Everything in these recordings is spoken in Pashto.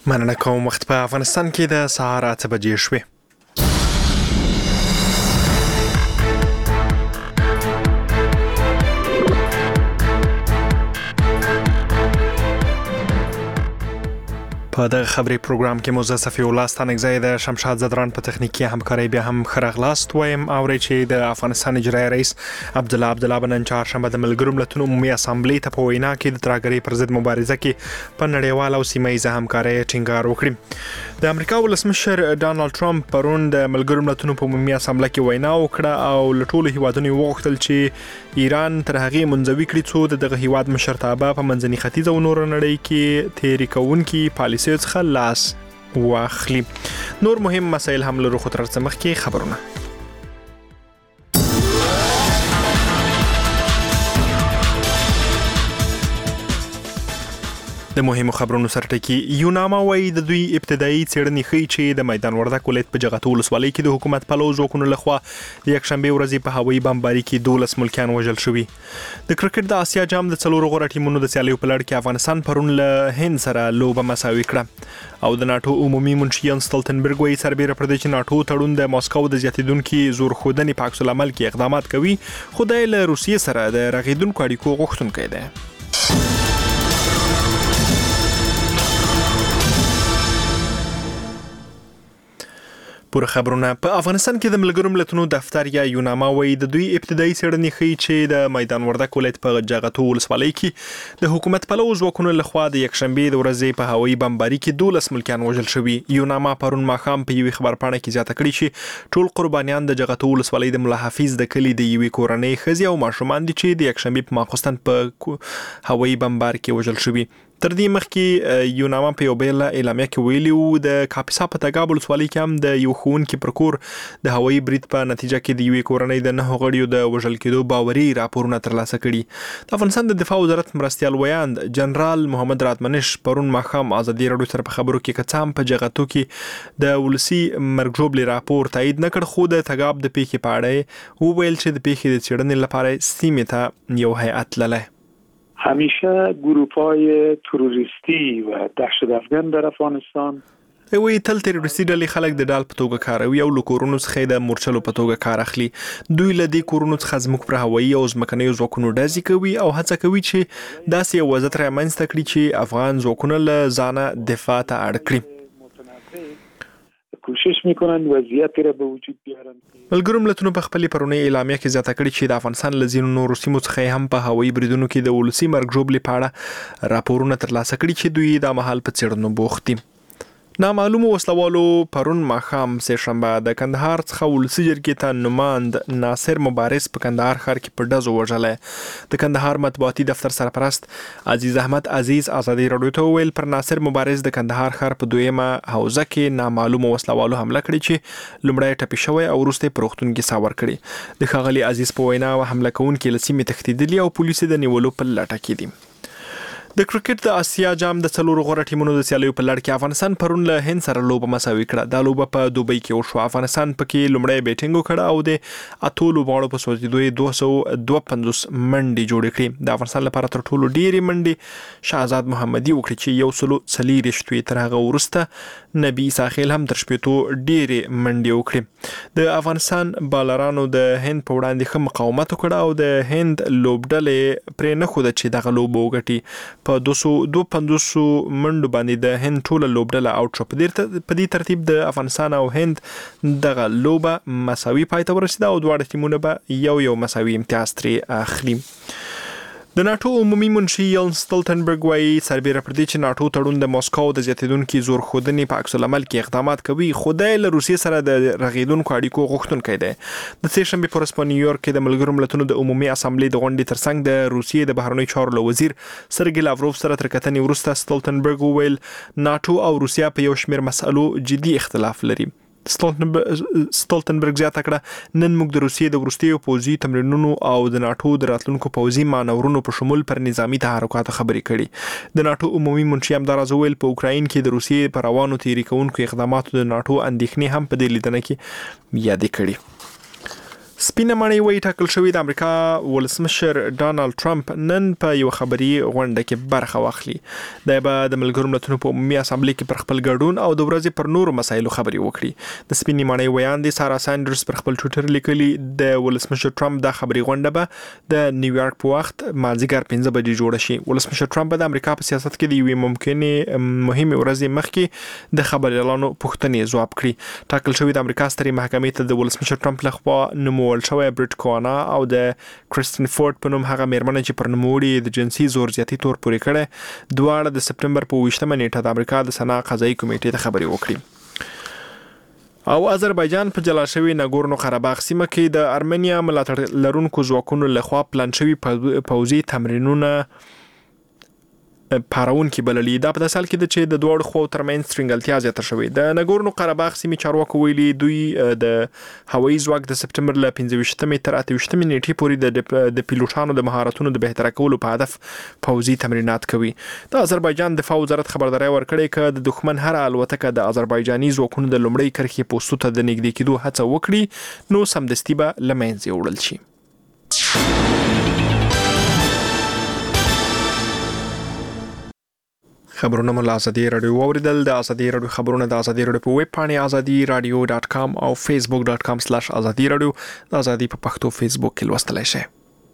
مننه کوم. وخت په افغانستان کې د سهار 8 بجې شوې. په دغه خبري پروګرام کې موزه صفی الله ستانګزی د شمشاد زدران په تخنیکی همکاري بیا هم خرغلاست وایم او چې د افغانستان اجرایی رئیس عبدالله بنن چهارشنبه د ملګرو ملتونو عمومي اسامبلې ته په وینا کې د ترهګرۍ پر ضد مبارزه کې په نړیوال او سیمه‌ایزه همکاري ټینګار وکړي. د امریکا ولسمشر ډانلډ ټرمپ پرون د ملګرو ملتونو په عمومي اسامبلې کې وینا وکړه او له ټولو هیوادونو وغوښتل چې ایران تر هغه منځوي کړي څو دغه هیواد مشرتابه په منځني ختیځ او نور نړۍ کې تیری کوونکي پالیسي څخه لاس واخلي. نور مهم مسایل هم لرو، خو تر څه مخکې خبرونه. د مهمو خبرونو سرټکی یوناما وایي د دوی ابتدایي څېړنې ښیي چې د میدان وردګ ولایت په جغتو ولسوالۍ کې د حکومت پلو ځواکونو لخوا د یکشنبې ورځې په هوایي بمباري کې 12 ملکیان وژل شوي. د کرکټ د آسیا جام د 4 غوره ټیمونو د سیالیو په لړ کې افغانستان پرون له هند سره لوبه مساوي کړه او د ناتو عمومي منشي یانس ستولتنبرګ وایي سربېره پر دې چې ناتو تړون د ماسکو د زیاتیدونکو زور ښودنې په عکس العمل کې اقدامات کوي، خو د روسیې سره د رغیدونکو اړیکو غوښتونکی دی. پوره خبرونه. په افغانستان کې د ملګرو ملتونو دفتر یا یوناما وایي د دوی ابتدایي څېړنې ښیي چې د میدان وردګ ولایت په جغتو ولسوالۍ کې د حکومت پلو ځواکونو لخوا د یکشنبې د ورځې په هوایي بمباري کې 12 ملکیان وژل شوي. یوناما پرون ماښام په یوې خبرپاڼه کې زیاته کړې چې ټول قربانیان د جغتو ولسوالۍ د ملا حافظ د کلي د یوې کورنۍ ښځې او ماشومان دي چې د یکشنبې په ماخوستن په هوایي بمبار کې وژل شوي. تر دې مخکې یوناما په یو بل اعلامیه کې ویلي وو د کاپیسا په تګاب ولسوالۍ کې هم د یو ښوونکي پر کور د هوایي برید په نتیجه کې د یوې کورنۍ د 9 غړیو د وژل کېدو باوري راپورونه ترلاسه کړي. د افغانستان د دفاع وزارت مرستیال ویاند جنرال محمد راتمنش پرون ماښام ازادي راډیو سره په خبرو کې کڅام په جغتو کې د ولسی مرګ ژوبلې راپور تایید نکړ، خو د تګاب د پیښې په اړه وویل چې د پیښې د څېړنې لپاره سیمې ته یو هیئت تللی. همیشه گروه‌های تروریستی و دهشت‌افکن در افغانستان وی تل تروریستي ډلې خلک د ډال په توګه کاروي او له کورونو څخه د مورچلو په توګه کار اخلي. دوی له دې کورونو څخه زموږ پر هوایي او ځمکنیو ځواکونو ډزې کوي او هڅه کوي چې داسې یو وضعیت رامنځته کړي چې افغان ځواکونه له ځانه دفاع ته اړ کړي. کوشش میکنن وضعیت را به وجود بیارن. ملګرو ملتونو په خپل پرونی اعلامیه کې زیاته کړې چې د افغانستان له ځینو نورو سیمو څخه هم په هوایي بریدونو کې د ولسی مرګ ژوبلې په اړه راپورونه ترلاسه کړي چې دوی د مهال په څېړنو بوخت دي. نامعلومو وسلوالو پرون ماښام سهشنبه د کندهار څخه ولسي جرګې ته نماند ناصر مبارز په کندهار ښار کې په ډزو وژلی. د کندهار مطبوعاتي دفتر سرپرست عزیز احمد عزیز ازادي راډیو ته وویل پر ناصر مبارز د کندهار ښار په دویمه حوزه کې نامعلومو وسلوالو حمله کړې چې لومړی ټپي شوی او وروسته په روغتون کې ساه ورکړې. د ښاغلي عزیز په وینا حمله کوونکي له سیمې تښتېدلي او پولیس د نیولو په لټه کې دي. د کرکټ د آسیا جام د 4 غوره ټیمونو د سیالیو په لړ کې افغانستان پرون له هند سره لوبه مساوي کړه. دا لوبه په دوبۍ کې وشوه. افغانستان پکې لومړی بیټینګ وکړ او د اتو لوبغاړو په سوځېدو 252 منډې جوړې کړې. د افغانستان لپاره تر ټولو ډېرې منډې شهزاد محمدي وکړي چې 140 تر هغه وروسته نبی ساحل هم تر 80 ډېرې منډې وکړي. د افغانستان بالرانو د هند په وړاندې ښه مقاومت وکړ او د هند لوبډلې پرې نه ښوده چې دغه لوبه وګټي. په 252 منډو باندې د هند ټوله لوبډله اوټ شو. په دې ترتیب د افغانستان او هند دغه لوبه مساوي پای ته ورسېده او دواړه ټیمونه به یو مساوي امتیاز ترې اخلي. د ناتو عمومي منشي یانس ستولتنبرګ وایي سربېره پر دې چې ناتو تړون د ماسکو د زیاتیدونکو زور ښودنې په عکس العمل کې اقدامات کوي، خو د روسیې سره د رغیدونکو اړیکو غوښتونکی دی. د سهشنبې په ورځ په نیویورک کې د ملګرو ملتونو د عمومي اسامبلې د غونډې ترڅنګ د روسیې د بهرنیو چارو له وزیر سرګی لاوروف سره تر کتنې وروسته ستولتنبرګ وویل ناتو او روسیه په یو شمېر مسألو جدي اختلاف لري. ستولتنبرګ زیاته کړه نن موږ د روسیې د وروستیو پوځي تمرینونو او د ناتو د راتلونکو پوځي مانورونو په شمول پر نظامی تحرکاتو خبرې کړي. د ناتو عمومي منشي همداراز وویل په اوکراین کې د روسیې پر روانو تیری کوونکو اقداماتو د ناتو اندېښنې هم په دې لیدنه کې یادې کړي. سپینه ماڼۍ وایي ټاکل شوې د امریکا ولسمشر ډانالډ ټرمپ نن په یو خبري غونډه کې برخه واخلي. د ملګرو ملتونو په عمومي اسامبلې کې پر خپل ګډون او د ورځې پر نورو مسایلو خبري وکړي. د سپینې ماڼۍ ویاندې سارا سانډرز پر خپل ټویټر لیکلي د ولسمشر ټرمپ د خبري غونډه به د نیویارک په وخت مازیګر 5 بجې جوړه شي. ولسمشر ټرمپ د امریکا په سیاست کې د یوې ممکنه مهمه ورځې مخکې د خبري اعلانو پوښتنې ځواب کړي. ټاکل شوې د امریکا سترې محکمې ته د ولسمشر ټرمپ لخوا نومول شوی برټ کوانا او د کریستین فورد په نوم هغه میرمن چې پر نوموړي د جنسي زور زیاتی تور پورې کړي دواړه د سپټمبر په 28مه نیټه د امریکا د سنا قضایي کمیټې ته خبري وکړي. او آذربایجان په جلا شوی ناګورنو قرهباغ سیمه کې د ارمنیا ملاتړ لرونکو ځواکونو لخوا پلان شوی پوځي تمرینونه پارون کې بللي. دا په سال کې د چې د دوړ خو ترمن سترنګلتیا زیاته شوې. د ناګورنو قرهباغ سیمې چارواکو ویلي دوی د هوایي ځواک د سپټمبر ل 15مې تر 28مې نیټې پورې د پیلوټانو د مهارتونو د بهتر کولو په هدف پوځي تمرینات کوي. د آذربایجان دفاع وزارت خبرداري ورکړې ک د دښمن هر الوتکه د آذربایجاني ځواکونو د لومړی کرښې پوسټو ته د نږدې کېدو هڅه وکړي نو سمدستي به لمنځه وړل شي. خبرونه مو له ازادي رادیو اوریدل. د ازادي رادیو خبرونه د ازادي رادیو په ویب پاڼه azadiradio.com او facebook.com/ازادي رادیو د ازادي په پښتو فیسبوک کې لوستلای شئ.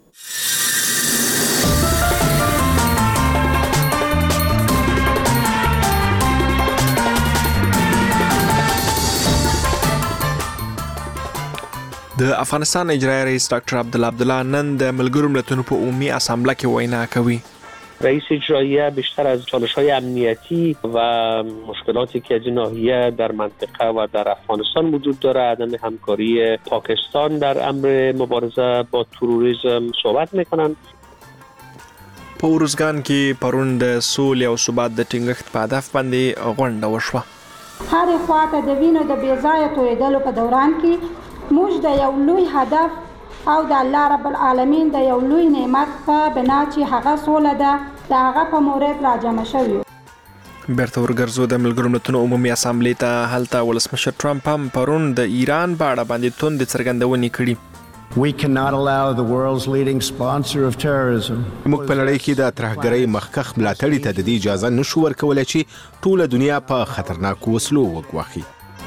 د افغانستان اجرایي رئیس ډاکټر عبدالله نن د ملګرو ملتونو په عمومي اسامبله کې وینا کوي. رئیس اجرایی بیشتر از چالش‌های امنیتی و مشکلاتی که از این ناحیه در منطقه و در افغانستان وجود داره، عدم همکاری پاکستان در امر مبارزه با تروریسم صحبت می‌کنند. په ورزګان کې پرون د سولې او ثبات د ټینګښت په هدف باندې غونډه وشوه. هر خواته د وینو د بیځایه تویدلو په دوران کې موږ د یو لوی هدف او د الله رب العالمین د یو لوی نعمت په بنا چې هغه سوله ده د هغه په مورد راجمع شوی. بیرته ورګرځو د ملګرو ملتونو عمومي اسامبلې ته. هلته ولسمشر ټرمپ هم پرون د ایران په اړه باندې توندې څرګندونې کړي. We cannot allow the world's leading sponsor of terrorism. موږ په لړۍ کې د ترهګرۍ مخکښ ملاتړي ته د دې اجازه نشو ورکولی چې ټوله دنیا په خطرناکو وسلو وګواښي.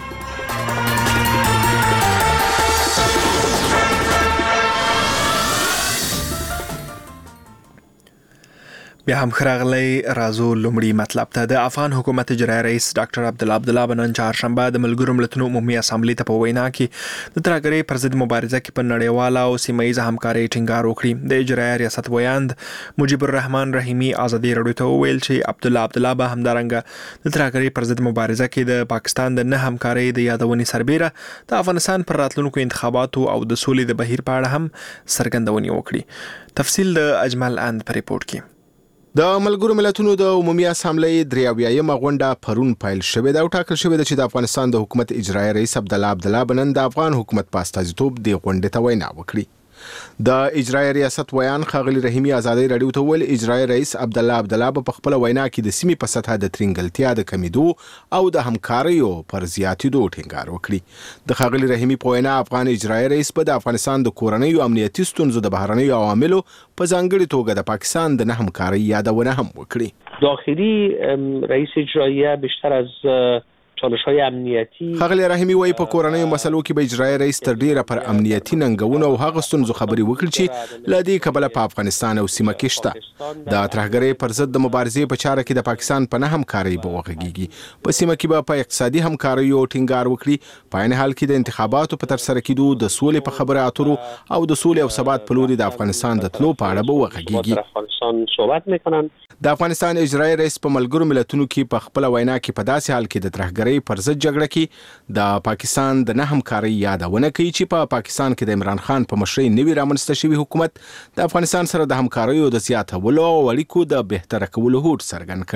بیا هم خراغلی رازو لومړی مطلب ته. د افغان حکومت اجرایي رئیس ډاکټر عبدالله بنن چهارشنبه د ملګرو ملتونو عمومي اسامبلې ته په وینا کې د ترهګرۍ پر ضد مبارزه کې په نړیواله او سیمه ییزه همکارۍ ټینګار وکړي. د اجرایي ریاست ویاند مجیب الرحمن رحیمي ازادي رادیو ته وویل چې عبدالله به همدارنګه د ترهګرۍ پر ضد مبارزه کې د پاکستان د نه همکارۍ د یادونې سربیره د افغانستان پر راتلونکو انتخاباتو او د سولې د بهیر په اړه هم څرګندونې وکړي. تفصیل د اجمل اند په ریپورت کې. د ملګرو ملتونو د عمومي اسامبلې 83مه غونډه پرون پیل شوې ده او ټاکل شوې ده چې د افغانستان د حکومت اجرایي رئیس عبدالله بنن د افغان حکومت په استازیتوب د غونډې ته وینا وکړي. د اجرایي ریاست ویان خاغلی رحیمي ازادي رادیو ته ویل اجرایي رئیس عبدالله په خپل وینا کې د سیمې په سطح د ترنګلتیا د کمیدو او د همکاریو پر زیاتېدو ټینګار وکړي. د خاغلی رحیمي په وینا افغان اجرایي رئیس په د افغانستان د کورنیو امنیتي ستونزو د بهرنیو عواملو په ځانګړي توګه د پاکستان د نه همکارۍ یادونه هم وکړي. داخلی رئیس اجرایی بیشتر از چالش‌های امنیتی. خاغلی رحیمي وایي په کورنیو مسلو کې به اجرایي رئیس تر ډیره پر امنیتي ننګونو او هغه ستونزو خبرې وکړي چې له دې کبله په افغانستان او سیمه کې شته. د ترهګرۍ پر ضد د مبارزې په چاره کې د پاکستان په نه همکارۍ به وغږیږي. په سیمه کې به په اقتصادي همکاریو ټینګار وکړي. په عین حال کې د انتخاباتو په ترسره کېدو د سولې په خبرو اترو او د سولې او ثبات په لوري د افغانستان د تلو په اړه به وغږیږي. صحبت میکنن. د افغانستان اجرایي رئیس په ملګرو ملتونو کې په خپل وینا کې په داسې حال کې د ترهګرۍ پر ضد جګړه کې د پاکستان د نه همکارۍ یادونه کوي چې په پاکستان کې د عمران خان په مشرۍ نوي رامنځته شوي حکومت د افغانستان سره د همکاریو د زیاتولو او اړیکو د بهتره کولو هوډ څرګند کړي.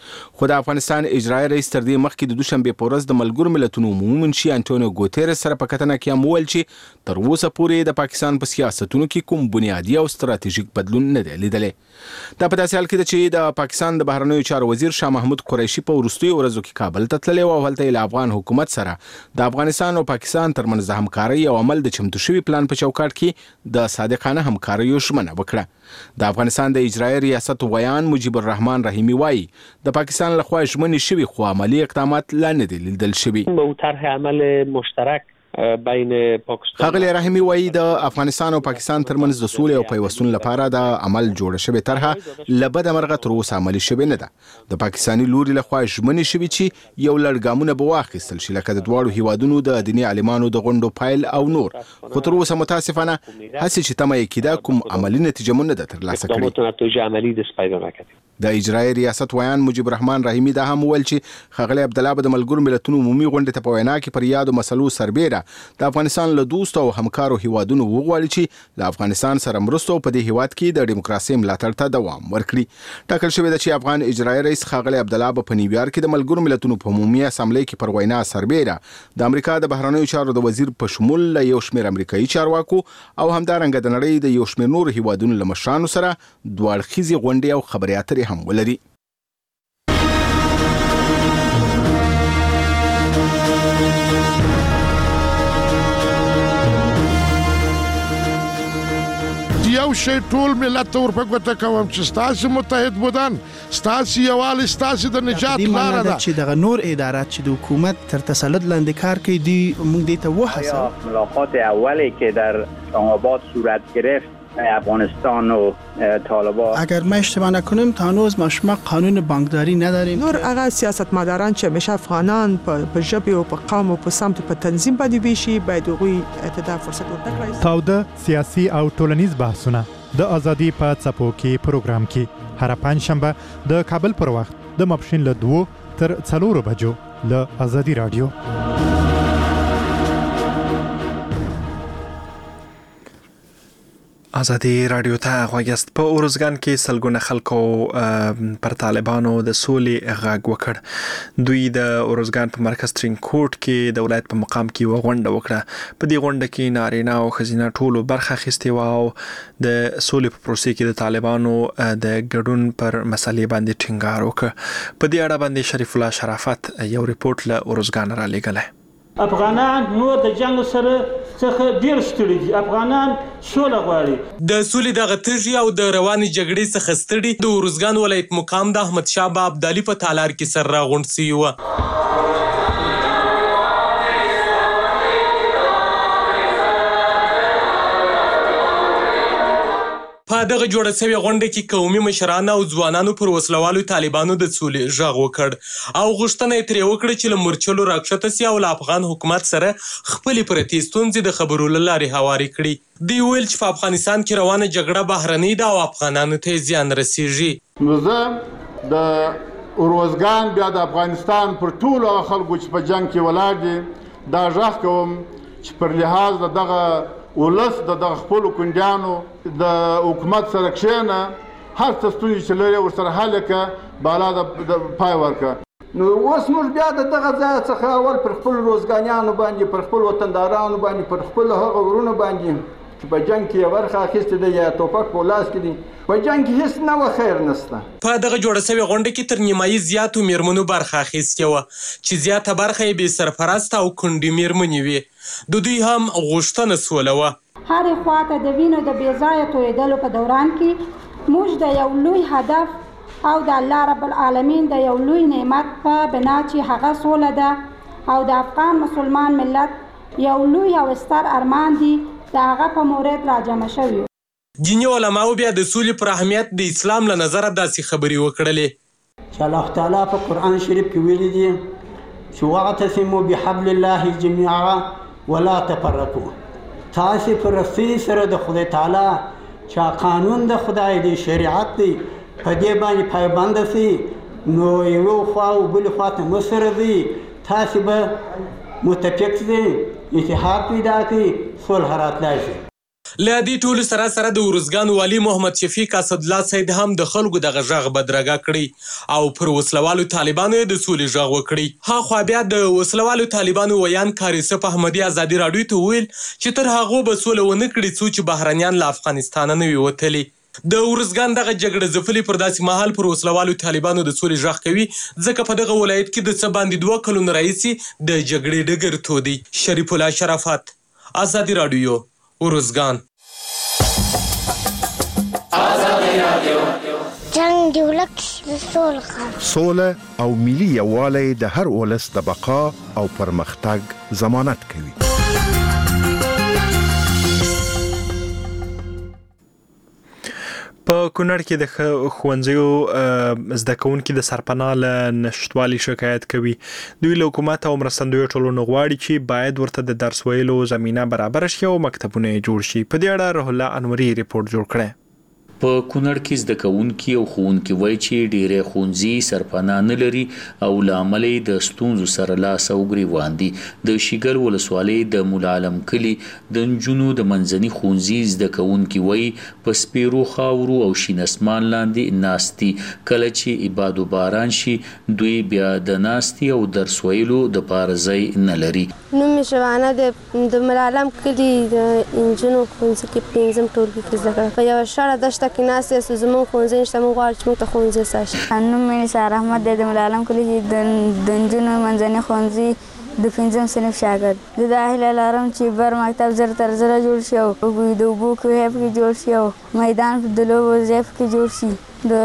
خو د افغانستان اجرایي رئیس تر دې مخکې د دوشنبه په ورځ د ملګرو ملتونو عمومي منشي انټونیو ګوتيرس سره په کتنه کې هم وویل چې تر اوسه پورې د پاکستان په سیاستونو کې کوم بنیادي او ستراتیژیک بدلون نه دی لیدلی. دا په داسې حال کې ده چې د پاکستان د بهرنیو چارو وزیر شاه محمود قریشي په وروستیو ورځو کې کابل ته تللی او هلته یې له افغان حکومت سره د افغانستان او پاکستان ترمنځ د همکارۍ او عمل د چمتو شوي پلان په چوکاټ کې د صادقانه همکاریو ژمنه وکړه. د افغانستان د اجرایي ریاست ویان مجیب الرحمن رحیمي وایي د پاکستان لخوا ژمنې شوي خو عملي اقدامات لا نه دي لیدل شوي. طرح عمل مشترک بین پاکستان خغلی رحیمي وایي د افغانستان او پاکستان ترمنځ د سولې او پیوستون لپاره د عمل جوړه شوې طرحه له بده مرغه تر اوسه عملي شوې نه ده. د پاکستاني لوري لخوا ژمنې شوي چې یو لړ ګامونه به واخیستل شي لکه د دواړو هیوادونو د دیني عالمانو د غونډو پایل او نور، خو تر اوسه متاسفانه هسې چې تمه یې کېده کوم عملي نتیجه مو نه ده ترلاسه کړې. د اجرایي ریاست ویان مجیب الرحمن رحیمي دا هم وویل چې ښاغلی عبدالله به د ملګرو ملتونو عمومي غونډې ته په وینا کې پر یادو مسلو سربیره د افغانستان له دوستو او همکارو هیوادونو وغواړي چې له افغانستان سره مرستو په دې هیواد کې د ډیموکراسۍ ملاتړ ته دوام ورکړي. ټاکل شوې ده چې افغان اجرایي رئیس ښاغلی عبدالله به په نیویارک کې د ملګرو ملتونو په عمومي اسامبلۍ کې پر وینا سربیره د امریکا د بهرنیو چارو د وزیر په شمول له یو شمېر امریکایي چارواکو او همدارنګه د نړۍ د یو شمېر نورو هیوادونو له مشرانو سره دوه اړخیزې غونډې او خبرې اترې هم ولري. یو شی ټول ملت ته ورپګوته کوم چې ستاسو متحد بودن ستاسو یووالی ستاسو د نجات لاره ده چې دغه نور ادارات چې د حکومت تر تسلط لاندې کار کوي دی موږ دې ته وحسه. ملاقات اولی که در اسلام‌آباد صورت گرفت افغانستان و طالبان، اگر ما اشتباه نکنیم تا هنوز ما قانون بانکداری نداریم. نور هغه سیاستمداران چې همیشه افغانان په ژبه او په قوم او په سمت په تنظیم باندې ویشي باید هغوی ته فرصت ورکړي. تاوده سیاسي او ټولنیز بحثونه د ازادي په څپو کې پروګرام کې هر پنځشنبه د کابل پر وخت د ماپښین له 2 تر 4 بجو له ازادي رادیو. ازادي رادیو ته غوږیاست. په اورزګان کې سلګونه خلکو پر طالبانو د سولې غږ وکړ. دوی د اورزګان په مرکز ترینکوټ کې د ولایت په مقام کې یوه غونډه وکړه. په دې غونډه کې نارینه او ښځینه ټولو برخه اخیستې وه او د سولې په پروسې کې د طالبانو د ګډون پر مسلې باندې ټینګار وکړ. په دې اړه باندې شریف الله شرافت یو ریپورت له اورزګان را لېږلی. افغانان نور د جنگ سره څخه ډیر ستړي دي. افغانان سوله غواړي. د سولې د غترجی او د رواني جګړې څخه ستړي د اورزګان ولایت مقام د احمد شاه باب ابدالي په تالار کې سر راغونډ شوی و. په دغه جوړه شوې غونډه کې قومي مشران او ځوانانو پر وسلوالو طالبانو د سولې غږ وکړ او غوښتنه یې ترې وکړه چې له مورچلو راکښته سي او له افغان حکومت سره خپلې پرتې ستونزې د خبرو له لارې هوارې کړي. دوی ویل چې په افغانستان کې روانه جګړه بهرنۍ ده او افغانانو ته زیان رسیږي. نو زه د اورزګان بیا د افغانستان پر ټولو خلکو چې په جنگ کې ولاړ دي دا غږ کوم چې پر لحاظ دغه ولس د خپل کونډیانو د حکومت سره کښېنه هر څه ستونزې چې لري ورسره حل کړه بالا د پای ورکړه. نو اوس موږ بیا د دغه ځای څخه اول پر خپل روزګانیانو باندې پر خپل وطندارانو باندې پر خپل هغه ورونو باندې چې په جنگ کې یې برخه اخیستې ده یا ټوپک په لاس کې دي په جنگ کې هیڅ نه خیر نشته. په دغه جوړه شوې غونډه کې تر نیمایي زیاتو میرمنو برخه اخیستې وه چې زیاته برخه یې بې سرپرسته او کونډې میرمنې وې. د دوی هم غوښتنه سوله وه. هرې خواته د وینو د بې ځایه تویېدلو په دوران کې موږ د یو لوی هدف او د الله رب العالمین د یو لوی نعمت په بنا چې هغه سوله ده او د افغان مسلمان ملت یو لوی او ستر ارمان دی د هغه په مورد راجمع شوي. دیني علماو بیا د سولې پر اهمیت د اسلام له نظره داسې خبرې وکړلې چې الله تعالی په قرآن شریف کې ویلي دي چې واعتصموا بحبل الله جميعا ولا تفرقوا. تاسې په رسۍ سره د خدای تعالی چې قانون د خدای دی شریعت دی په دې باندې پایبنده سي نو یو خوا او بل خوا ته مه سره ځئ. تاسې به متفق سئ اتحاد پیدا کړئ صلح راتلی شي. له دې ټولو سره سره د ارزګان والي محمد شفیق اسدالله سید هم د خلکو دغه غږ بدرګه کړی او پر وسلوالو طالبانو د سولې غږ وکړي. هاخوا بیا د وسلوالو طالبانو ویان کار یوسف احمدي ازادي راډیو ته وویل چې تر هغو به سوله ونه کړي څو چې بهرنیان له افغانستانه نه وي وتلي. د ارزګان دغه جګړه ځپلي پر داسې مهال پر وسلوالو طالبانو د سولې غږ کوي ځکه په دغه ولایت کې د څه باندې 2 کلونو راهیسې د جګړې ډګر تودي. شریف الله شرافت، ازادي راډیو، ارزګان. جنگ دی ولک سوله او ملي یووالی د هر ولس د بقا او پرمختګ ضمانت کوي. په کونړ کې د ښوونځیو زده کوونکي د سرپناه له نشټوالي شکایت کوي. دوی له حکومت او مرستندویو ټولنو غواړي چې باید ورته د درس ویلو زمینه برابر شي او مکتبونه جوړ شي. په دې اړه روح الله انوري ریپورت جوړ کړی. په کونړ کې زده کوونکي او ښوونکي وایي چې ډېری ښوونځي سرپناه نه لري او له امله یې د ستونزو سره لاس او ګریوان دي. د شیګل ولسوالۍ د مولا عالم کلي د نجونو د منځني ښوونځي زده کوونکي وایي په سپیرو خاورو او شین اسمان لاندې ناست دي. کله چې باد و باران شي دوی بیا د ناستي او درس ویلو دپاره ځای نه لري. نوم مې شبانه د مولا عالم کلي د نجونو ښوونځي کې 5م ټولګي کې زده کړه. په یوه شړه دښته کې ناست یاستو زموږ ښوونځی نشته، موږ غواړو چې موږ ته ښوونځی ساشي. نوم مې نثار احمد دی، د مولا عالم کلي د نجونو منځني ښوونځي د 5م صنف شاګرد. زه دا هیله لرم چې بر مکتب زر تر زره جوړ شي او د اوبو کوهی پکې جوړ شي او میدان د لوبو ځای پکې جوړ شي،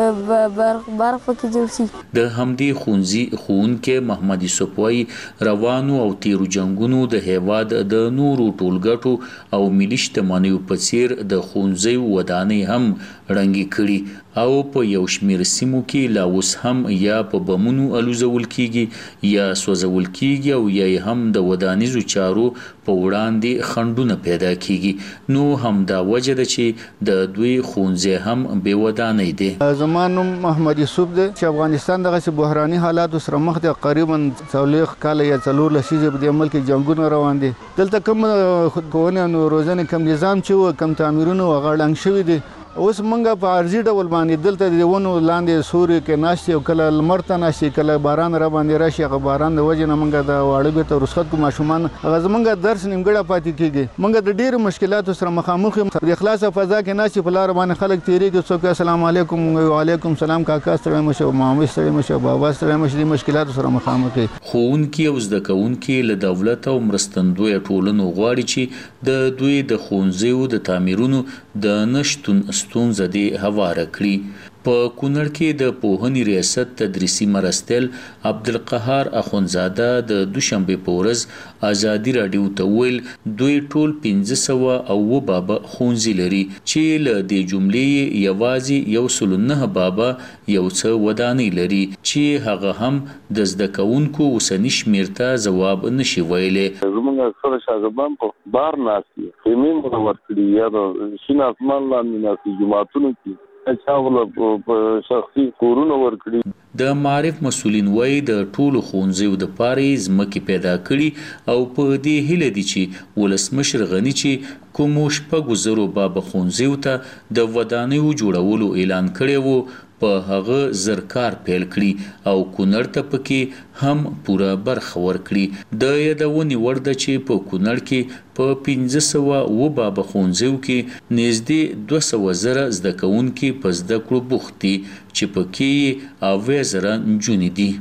د برق پکې جوړ شي. د همدې ښوونځي ښوونکی محمد یوسف وایي روانو او تیرو جنګونو د هیواد د نورو ټولګټو او ملي شتمنیو په څیر د ښوونځیو ودانۍ هم ړنګې کړي او په یو شمېر سیمو کې لا اوس هم یا په بمونو الوزول کیږي یا سوځول کیږي او یا هم د ودانیزو چارو په وړاندې خنډونه پیدا کیږي. نو همدا وجه ده چې د دوی ښوونځی هم بې ودانۍ دی. زما نوم محمد یوسف دی چې افغانستان دغسې بحراني حالاتو سره مخ دی. قریبا 40 کاله یا 4 لسیزې په دې ملک کې جنګونه روان دي. دلته کوم ښوونې او روزنې کوم نظام چې و کوم تعمیرونه هغه ړنګ شوي دي. اوس موږ په عرضي ډول باندې دلته د ونو لاندې سوري کې ناستې او کله لمر ته ناستې کله باران را باندې راشي. هغه باران د وجې نه موږ د واړه بېرته رخصت کړو ماشومان هغه زموږ درس نیمګړی پاتې کېږي. موږ د ډېرو مشکلاتو سره مخامخ یو. د خلاصه فضا کې ناستې په لاره باندې خلک تېرېږي، څوک السلام علیکم وعلیکم سلام، کاکا ستړی مه شه، مامې ستړی مه شه، بابا ستړی مه شه. دې مشکلاتو سره مخامخ یي. ښوونکي او زده کوونکي له دولت او مرستندویه ټولنو غواړي چې د دوی د ښوونځیو د تعمیرونو د نشتون ستونزه دې هواره کړي. په کونړ کې د پوهنې ریاست تدریسي مرستیال عبدالقهار اخونزاده د دوشنبې په ورځ ازادي راډیو ته ویل دوی ټول 1509 بابا ښوونځي لري چې له دې جملې یوازې 109 بابا یو څه ودانۍ لري چې هغه هم د زده کوونکو اوسني شمېر ته ځواب نشي ویلی. زموږ اکثره شاګردان په بار ناست دي، خیمې منور کړي یا د شین اسمان لاندې ناست دي، جوماتونو کې په شخصي کورونه ورکړي. د معارف مسؤلین وایي د ټولو ښوونځیو دپاره یې ځمکې پیدا کړي او په دې هیله دي چې ولسمشر غني چې کومو 6,000 بابا ښوونځیو ته د ودانیو جوړولو اعلان کړی و په هغه زرکار پیل کړي او کونړ ته پکې هم پوره برخه ورکړي. د یادونې وړ ده چې په کونړ کې په 1509 بابا ښوونځیو کې نږدې 200,000 زده کوونکي په زده کړو بوخت دي چې پکې 90,000 نجونې دي.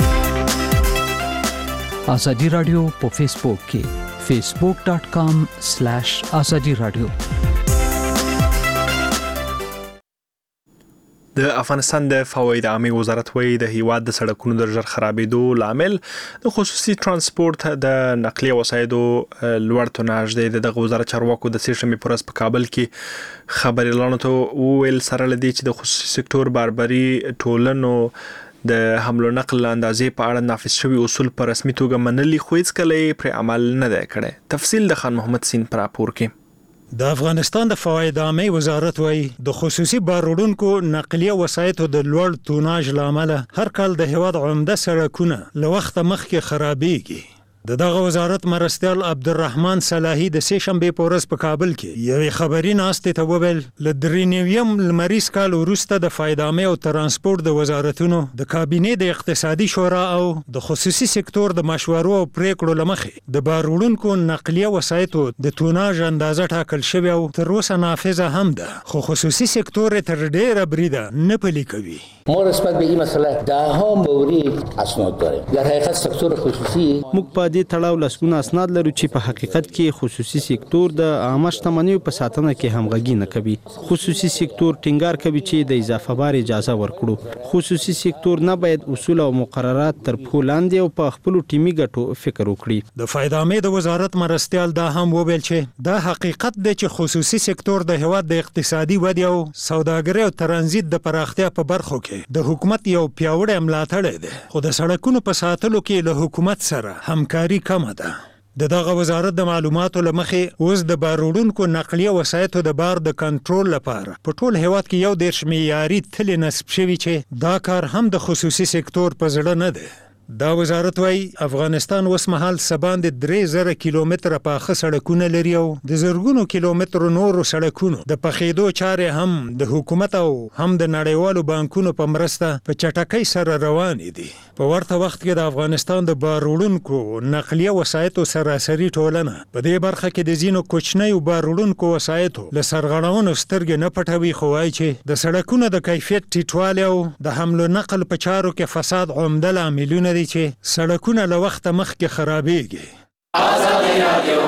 ازادي راډیو په فیسبوک کې facebook.com/azadi radio. د افغانستان د فواید عامه وزارت وایي د هیواد د سړکونو د ژر خرابېدو لامل د خصوصي ترانسپورت د نقلیه وسایلو لوړ توناژ دی. دغه وزارت چارواکو د سېشنبې پر ورځ په کابل کې خبريالانو ته وویل سره لدی چې د خصوصي سکتور باربري ټولنو د حمل نقل اندازې په اړه نافذ شوی اصول په رسمي توګه منلي خو هیڅ کله پر عمل نه دی کړی. تفصیل د خان محمد سین پر راپور کې. د افغانستان د فواید عامه وزارت وایي د خصوصي بار وړونکو نقلیه وسایطو د لوړ توناژ لامل هر کال د هیواد عمده سړکونه له وخت مخکې خرابېږي. دغه وزارت مرستیال عبدالرحمن صلاحی د سه شنبه په ورځ په کابل کې یوې خبري ناستې ته وویل له 93 لمریز کال وروسته د فایدامې او ترانسپورت د وزارتونو د کابینې د اقتصادي شورا او د خصوصي سکتور د مشورو او پریکړو لمخې د بار وړونکو نقلیه وسایطو د توناژ اندازه ټاکل شوې او تر اوسه نافذه هم ده، خو خصوصي سکتور تر ډیره بریده نه پلي کوي. ما نسبت به این مسئله ده ها مورد اسناد داریم. در حقیقت سکتور خصوصي موږ په دې تړاو لسګونه اسناد لرو چې په حقیقت کې خصوصي سکتور د عامه شتمنیو په ساتنه کې همغږي نه کوي. خصوصي سکتور ټینګار کوي چې د اضافه بار اجازه ورکړو. خصوصي سکتور نه باید اصول او مقررات تر پښو لاندې او په خپل ټیمي ګټو فکر وکړي. د فایدامې د وزارت مرستیال دا هم وویل چې دا حقیقت دی چې خصوصي سکتور د هیواد د اقتصادي ودې او سوداګرۍ او ترانزیت د پراختیا په برخو کې د حکومت یو پیاوړی ملاتړی دی، خو د سړکونو په ساتلو کې له حکومت سره همکاري کمه ده. دغه وزارت د معلوماتو لمخې اوس د بار وړونکو نقلیه وسایطو د بار د کنټرول لپاره په ټول هیواد کې 1 معیاري تلې نصب شوي چې دا کار هم د خصوصي سکتور په زړه نه دی. دا وزارت وايي افغانستان اوس مهال سباند 3000 کیلومتره پاخه سړکونه لري او د زرګونو کیلومترو نورو سړکونو د پخېدو چارې هم د حکومت او هم د نړیوالو بانکونو په مرسته په چټکۍ سره روانې دي. په ورته وخت کې د افغانستان د بار وړونکو نقلیه وسایطو سراسري ټولنه په دې برخه کې د ځینو کوچنیو بار وړونکو وسایطو له سرغړونو سترګې نه پټوي، خو وايي چې د سړکونو د کیفیت ټیټوالی او د حمل و نقل په چارو کې فساد عمده لاملونه چې سړکونه له وخته مخکې خرابېږي. آزادي رادیو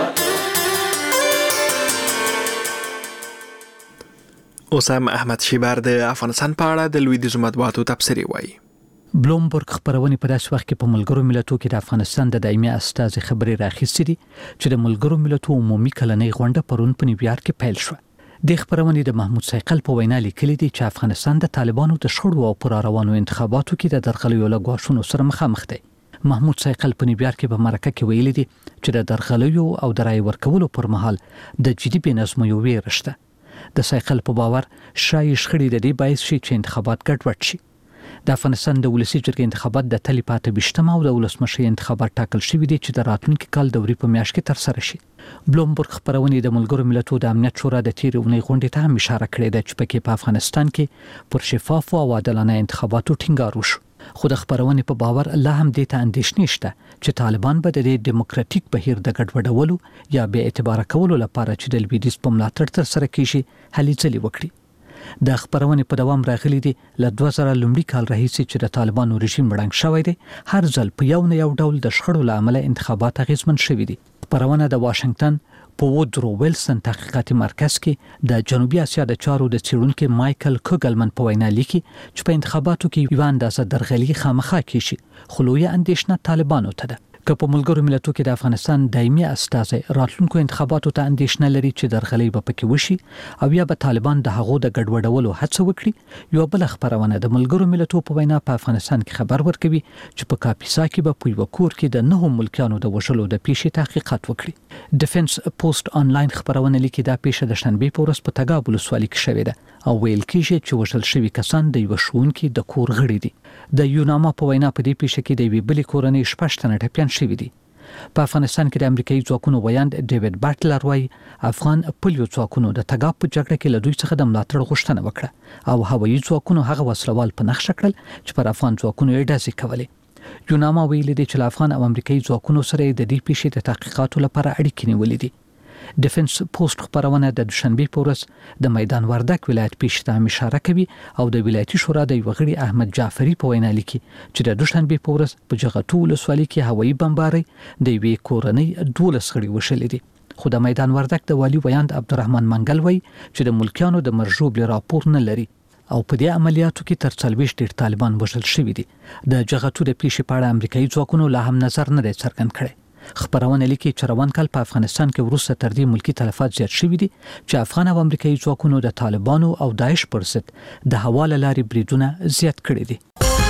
اوسم احمد شیبر د افغانستان په اړه د لویدیځ مطبوعاتو تبصرې وایي. بلومبرګ خبرونه په داسې وخت کې په ملګرو ملتونو کې د افغانستان د دایمي استازي خبري راخیستې دي چې د ملګرو ملتونو عمومي کلنۍ غونډه پرون په نیویارک کې پیل شوه. د خبرونه د محمود سایقل په وینا لیکلي دي چې افغانستان د طالبانو د شخړو او پر روانو انتخاباتو کې د درغلیو له ګواښونو سره مخامخ دی. محمود سایقل په نیویارک کې په مرکه کې ویلي دي چې د درغلیو او د رای ورکولو پر مهال د جدي بېنظمیو ویره شته. د سایقل په باور شایي شخړې د دې باعث شي چې انتخابات ګډوډ شي. د افغانستان د ولسی جرګې انتخابات د تلې پاتې 20 او د ولسمشر انتخابات ټاکل شوي دي چې د راتلونکي کال د وری په میاشت کې تر سره شي. بلومبرګ خبرونه د ملګرو ملتونو د امنیت شورا د تیر اونۍ غونډې ته هم اشاره کړې ده چې پکې په افغانستان کې پر شفاف او عادلانه انتخاباتو ټینګار وشو. خو د خبرونه په باور الله هم دې ته اندېښنې شته چې طالبان به د دیموکراتیک بهیر د ګډوډولو یا بې اعتبار کولو لپاره چې د لویدیځ په ملاتړ تر سره کیږي هلې ځلې وکړي. د خبرونه په دوام راغلي دي له 2000 لومړي کال راهیسې چې د طالبانو رژیم مړنګ شوی دی، هر ځل په یو نه یو ډول د شخړو له امله انتخابات اغیزمن شوي دي. خبرونه د واشنگټن په وودرو ویلسن تحقیقاتي مرکز کې د جنوبي اسیا د چارو د څېړونکو مایکل کوګلمن په وینا لیکي چې په انتخاباتو کې یو اندازه درغلي خامخا کیږي، خو لویه اندېښنه طالبانو ته ده. که په ملګرو ملتونو کې د افغانستان دایمي استازي راتلونکو انتخاباتو ته اندېښنه لري چې درغلي به پکې وشي او یا به طالبان د هغو د ګډوډولو هڅه وکړي، یو بل خبرونه د ملګرو ملتونو په وینا په افغانستان کې خبر ورکوي چې په کاپیسا کې به په یو کور کې د 9 ملکیانو د وژلو د پیښې تحقیقات وکړي. ډیفنس پوسټ آنلاین خبرونه لیکي دا پیښه د شنبې په ورځ په تګاب ولسوالۍ کې شوې ده او ویل کېږي چې وژل شوي کسان د یو ښوونکي د کور غړي دي. د یوناما په وینا په دې پیښه کې د یوې بلې کورنۍ 6 تنه ټپیان شوي دي. په افغانستان کې د امریکایي ځواکونو ویاند ډیوډ باټلر وايي افغان پولیو ځواکونو د تګاب په جګړه کې له دوی څخه د ملاتړ غوښتنه وکړه او هوایي ځواکونو هغه وسلوال په نښه کړل چې پر افغان ځواکونو یې ډزې کولې. یوناما ویلي دی چې افغان او امریکایي ځواکونو سره د دې پیښې د تحقیقاتو لپاره اړیکې نیولې دي. ډیفنس پوسټ خبرونه د دوشنبه په ورځ د میدان وردک ولایت پیښې ته اشاره کوي او د ولایتي شورا د وغړي احمد جعفری په وینا لیکي چې د دوشنبه په ورځ په جغتو ولسوالۍ کې هوایي بمباري د یوې کورنۍ 12 غړي وشلې دي. خو د میدان وردک د والی ویاند عبدالرحمن منګل وایي چې د ملکیانو د مرجوب راپور نه لري او په دې عملیاتو کې تر 40 ډیر طالبان وژل شوي دي. د جغتو د پیښې په اړه امریکایي ځواکونو لا هم نظر نه دی څرګند کړی. خبرونه لیکي چې روان کال په افغانستان کې وروسته تر دې ملکی تلفات زیات شوي دي چې افغان او امریکایي ځواکونو د طالبانو او داعش پر ضد د حواله لارې بریدونه زیات کړي دي.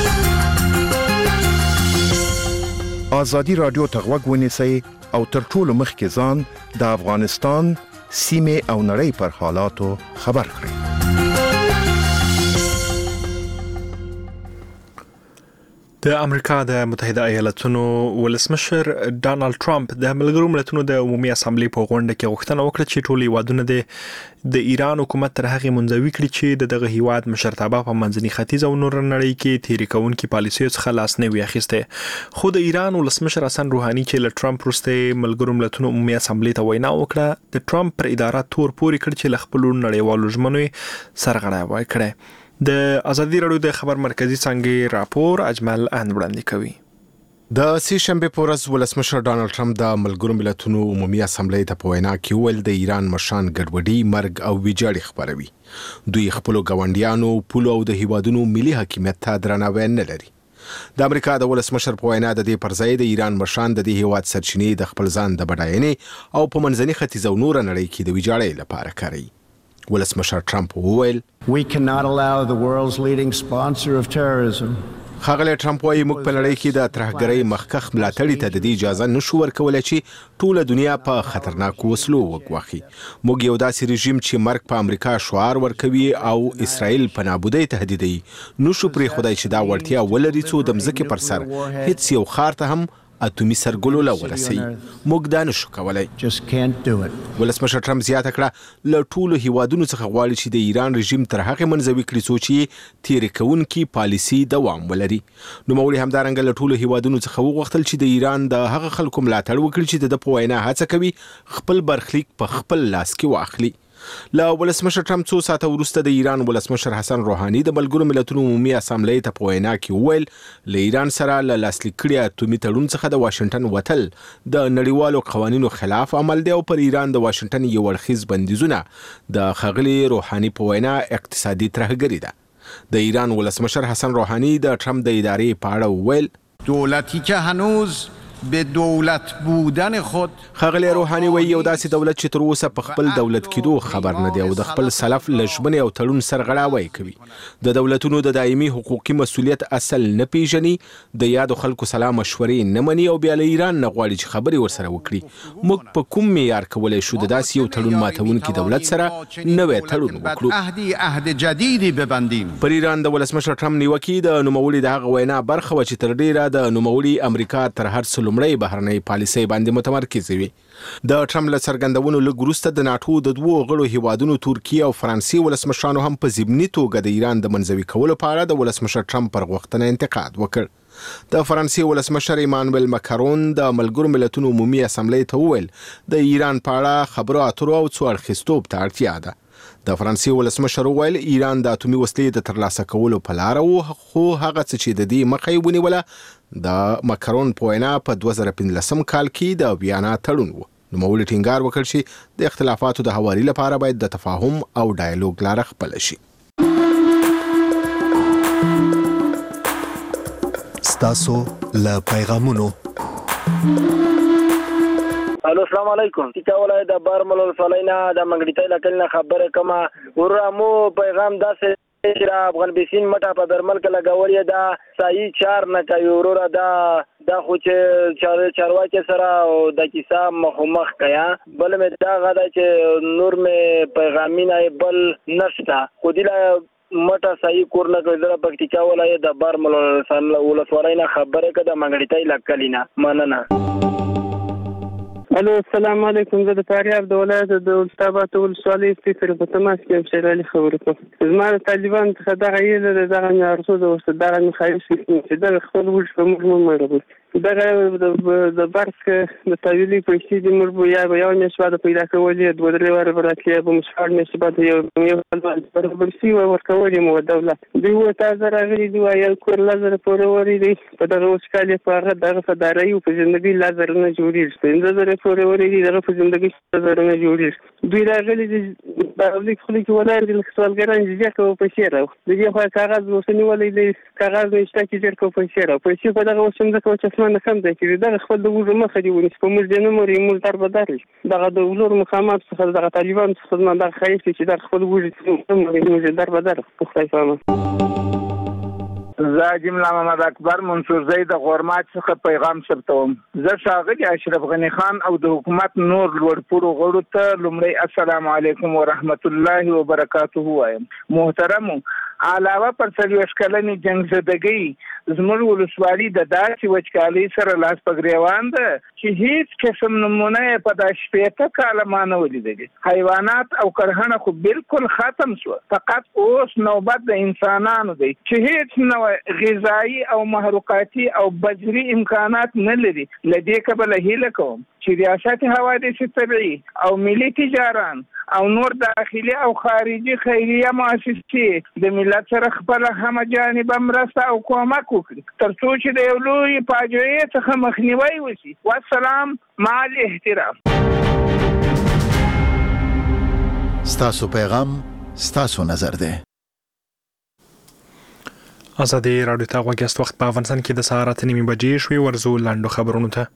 آزادي رادیو ته غوږ ونیسئ او تر ټولو مخکې ځان د افغانستان سیمې او نړۍ پر حالاتو خبر کړئ. د امریکا د متحده ایالاتونو ولسمشر ډانلډ ټرمپ د ملګرو ملتونو د عمومي اسامبلې په غونډه کې غوښتنه وکړه چې ټول هیوادونه د ایران حکومت تر هغه منځوي کړي چې دغه هیواد مشرتابه په منځني ختیځ او نور نړۍ کې تیری کوونکي پالیسیو څخه لاس نه وي اخیسته. خو د ایران ولسمشر حسن روحاني چې له ټرمپ وروسته ملګرو ملتونو عمومي اسامبلې ته وینا وکړه، د ټرمپ پر اداره تور پورې کړ چې له خپل نړیوالو ژمنو سرغړونه وکړي. د ازادي راډیو د خبر مرکزی څنګه راپور اجمل اند وړاندې کوي. د سې شنبه په ورځ ولسمشر ډانلډ ټرمپ د ملګرو ملتونو عمومي اسامبلې ته په وینا کې ویل د ایران مشران ګډوډي، مرګ او ویجاړي خبروي. دوی خپل ګاونډیانو، پولو او د هیوادونو ملي حاکمیت ته درناوی نه لري. د امریکا د ولسمشر په وینا د دې پرځای د ایران مشران د دې هیواد سرچینې د خپل ځان د بډاینې او په منځني ختیځ او نور نړۍ کې د ویجاړۍ لپاره کاروي. ولسمشر ټرمپ وویل We cannot allow the world's leading sponsor of terrorism ښاغلی ټرمپ وایي موږ په نړۍ کې د ترهګرۍ مخکښ ملاتړي ته د دې اجازه نشو ورکولی چې ټوله دنیا په خطرناکو وسلو وګواښي. موږ یو داسې رژیم چې مرګ په امریکا شعار ورکوي او اسرائیل په نابودۍ تهدیدوي نشو پرېښودی چې دا وړتیا ولري څو د مځکې پر سر هیڅ یو ښار ته هم اتومي سرګلوله ورسوي. موږ دا نشو کولی. ولسمشر ټرمپ زیاته کړه له ټولو هیوادونو څخه غواړي چې د ایران رژیم تر هغې منځوي کړي څو چې تیری کوونکي پالیسي دوام ولري. نوموړي همدارنګه له ټولو هیوادونو څخه وغوښتل چې د ایران د هغه خلکو ملاتړ وکړي چې د ده په وینا هڅه کوي خپل برخلیک په خپل لاس کې واخلي. له ولسمشر ټرمپ څو ساعته وروسته د ایران ولسمشر حسن روحاني د ملګرو ملتونو عمومي اسامبلې ته په وینا کې وویل له ایران سره له لاسلیک کړي اتومي تړون څخه د واشنګټن وتل د نړیوالو قوانینو خلاف عمل دی او پر ایران د واشنګټن یو اړخیز بندیزونه د ښاغلي روحاني په وینا اقتصادي ترهګري ده. د ایران ولسمشر حسن روحاني د ټرمپ د ادارې په اړه وویل دولتی که هنوز به دولت بودن خود ښاغلی روحاني وایي یو داسې دولت چې تر اوسه په خپل دولت کېدو خبر نه دی او د خپل سلف له ژمنې او تړون سرغړاوی کوي. د دولتونو د دایمي حقوقي مسؤلیت اصل نه پیژني، د یادو خلکو سلا مشورې نه مني او بیا له ایران نه غواړي چې خبرې ورسره وکړي. موږ په کوم معیار کولی شو د داسې یو تړون ماتونکي دولت سره نوی تړون وکړو؟ عهد جدیدی ببندیم. پر ایران د ولسمشر ټرمپ نیوکې د نوموړي د هغه وینا برخه وه چې تر ډیره د نوموړي امریکا تر هر څه لومړی بهرنۍ پالیسۍ باندې متمرکز وي. د ټرمپ له څرګندونو لږ وروسته د ناټو د دوو غړو هیوادونو ترکیه او فرانسې ولسمشرانو هم په ضمني توګه د ایران د منځوي کولو په اړه د ولسمشر ټرمپ پر غوښتنه انتقاد وکړ. د فرانسې ولسمشر ایمانویل ماکرون د ملګرو ملتونو عمومي اسامبلې ته وویل د ایران په اړه خبرو اترو او څو اړخیزتوب ته اړتیا ده. د فرانسې ولسمشر وویل ایران د اتومي وسلې د ترلاسه کولو په لاره و، خو هغه څه چې د دې مخه یې ونیوله د ماکرون په وینا په 2015 کال کې د ویانا تړون و. نوموړي ټینګار وکړ چې د اختلافاتو د هواري لپاره باید د تفاهم او ډایالوګ لاره خپله شي. ستاسو له پیغامونو الو السلام علیکم. چې ولای د بارمل ولسوالینا د منګړیتای لکلنه خبره کما ورامو پیغام داسې چې افغان بیسین مټه په برمل کې لګولې دا صحیح چار نه کوي ورور دا خو چې چارواکي سره د کیسه مخمخ کیا بل مې دا غدا چې نور مې پیغامینه بل نشتا خو دی مټه صحیح کور نه کوي د پکتیکا ولای د بارمل ولسوالینا خبره کده منګړیتای لکلینا مننه. الو السلام علیکم. زه د فاریاب د ولایت د ولساباد ولسوالۍ سپیکر په تماس کې شیر علي خبرې کوم. زما د طالبان څخه دغه یې د دغه ارزو د ورسره دغه مخایف چې د خپل وجه په موږ مړ دغه د برق د تاویلي پیسې د مربو یا یو نسبت پیدا کولې د ودرې ور براتیا په مشفال نسبت یو برسي ورکولې مو دولت دی و تاسو راغلي دی یو کور لازر پوروري دی په دغه وسکالې په هغه دغه فداري او په ژوندۍ لازر نه جوړیږي پوروري دی دغه په ژوندۍ لازر نه جوړیږي. دوی راغلي دي په لیک خو کې ولای دي سوالګران چې کو پیسې راو د دې خو کاغذ وسنی ولې دی کاغذ نشته چې ډېر کو پیسې راو پیسې په دغه وسم د کوچ نه کم دی چې دا خپل د وجه مخه دی ونی په موږ نه موري موږ تر بدل دغه د ولور مقامات څخه دغه طالبان څخه نه د خیس چې د خپل وجه موږ در بدل په خپل فهم. زه جمله محمد اکبر منصورزی د غورماچ څخه پیغام ثبتوم. زه ښاغلي اشرف غني خان او د حکومت نور لوړپوړو غړو ته لومړی السلام علیکم ورحمت الله وبرکاته وایم. محترمو، علاوه پر 40 کلنې جنګ زدګۍ زموږ ولسوالي د داسې وچکالۍ سره لاس په ګریوان ده چې هیڅ قسم نمونه یې په دا 80 کاله ما نه ولیدلې. حیوانات او کرهڼه خو بالکل ختم شو، فقط اوس نوبت د انسانانو دی چې هیڅ نوع غذایی او محروقاتي او بجري امکانات نه لري. له دې کبله هیله کوم چې ریاست حوادث طبیعي او ملي تجاران او نور داخلي او خارجي خیریه مؤسسې د ملت سره خپل همجانبه مرسته او کومک وکړي ترڅو چې د یو لوی فاجعې څخه مخنیوی وشي. والسلام مع الاحترام. ستاسو پیغام ستاسو نظر دی. ازادي راډیو ته غوږیاست. وخت په افغانستان کې د سهار 8:30 بجې شوې. ورزو لاندو خبرونو ته.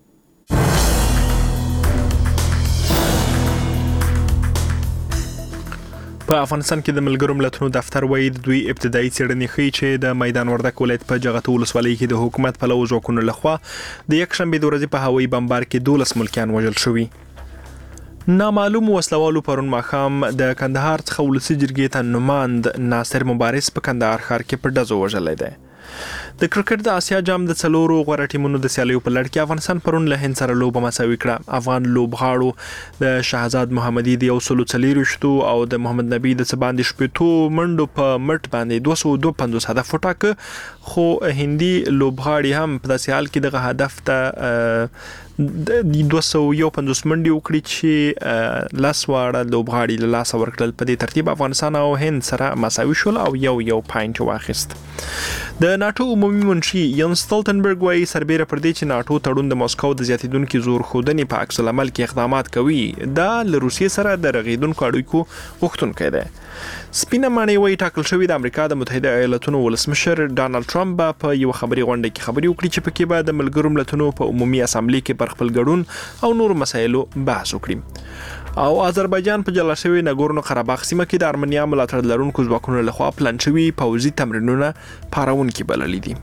په افغانستان کې د ملګرو ملتونو دفتر وایي دوی ابتدایي څېړنې ښیي چې د میدان وردګ ولایت په جغتو ولسوالۍ کې د حکومت پلو ځواکونو لخوا د یکشنبې د ورځې په هوایي بمبار کې 12 ملکیان وژل شوي. نامعلوم وسلوالو پرون ماښام د کندهار څخه ولسي جرګې ته نماند ناصر مبارز په کندهار ښار کې په ډزو وژلی دی. د کرکټ د آسیا جام د 4 غوره ټیمونو د سیالیو په لړ کې افغانستان پرون له هند سره لوبه مساوي کړه. افغان لوبغاړو د شهزاد محمدي د 140 او د محمد نبی د 7 منډو په مټ باندې 252 هدف وټاکه، خو هندي لوبغاړي هم په داسې حال کې دغه هدف ته د 251 منډي وکړي چې لاس واړه لوبغاړي له لاس ورکړل. په دې ترتیب افغانستان او هند سره مساوي شول او یو پاینټ واخیست. د ناتو عمومي منشي ینس ستولتنبرګ وايي سربېره پر دې چې ناتو تړون د مسکو د زیاتیدونکو زور خودنې په عکس العمل کې اقدامات کوي، دا له روسیې سره د رغیدونکو اړیکو غوښتونکی دی. سپینه ماڼۍ وايي ټاکل شوی د امریکا د متحده ایالاتونو ولسمشر ډانلډ ټرمپ به په یو خبري غونډه کې خبري وکړي چې پکې به د ملګرو ملتونو په عمومي اسامبلې کې پر خپل ګډون او نور مسایلو بحث وکړي. او آذربایجان په جلا شوی ناګورنو قرهباغ سیمه کې د ارمنیا ملاتړ لرونکو ځواکونو لخوا پلان شوي پوځي تمرینونه پارونکي بللي دي.